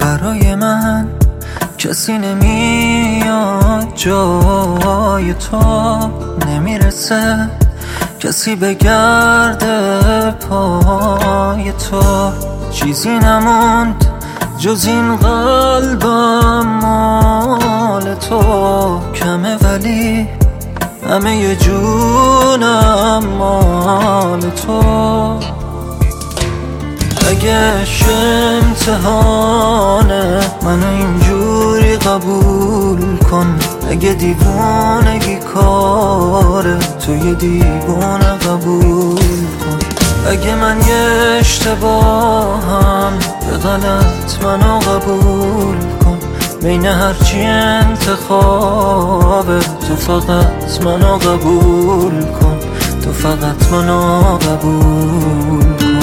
برای من کسی نمیاد جای تو، نمیرسه کسی بگرده پای تو. چیزی نموند جز این قلبم مال تو، کمه ولی همه جونم مال تو. اگه امتحانه منو اینجوری قبول کن، اگه دیوانگی کاره تو یه دیوانه قبول کن. اگه من یه اشتباهم به غلط منو قبول کن، بین هرچی انتخابه تو فقط منو قبول کن، تو فقط منو قبول کن.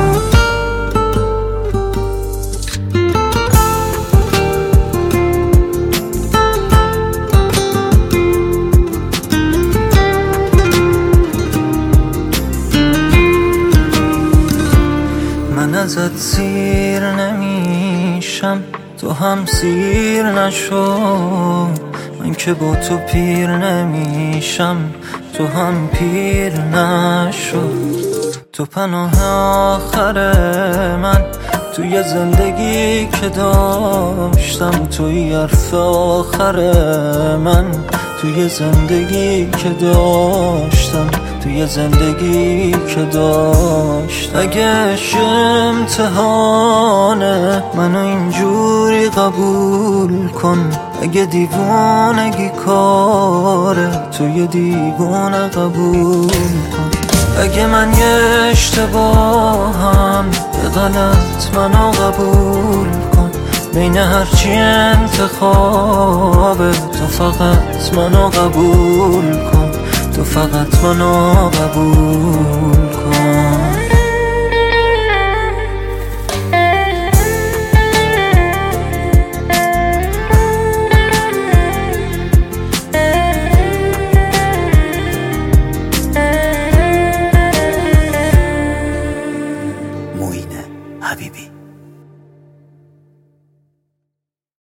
من ازت سیر نمیشم تو هم سیر نشو، من که با تو پیر نمیشم تو هم پیر نشو. تو پناه آخر من توی زندگی که داشتم، توی حرف آخر من توی زندگی که داشتم، توی زندگی که داشت. اگه امتحانه منو اینجوری قبول کن، اگه دیوانگی کاره تو یه دیوانه قبول کن. اگه من یه اشتباهم به غلط منو قبول کن، بین هرچی انتخابه تو فقط منو قبول کن، تو فقط منو قبول کن.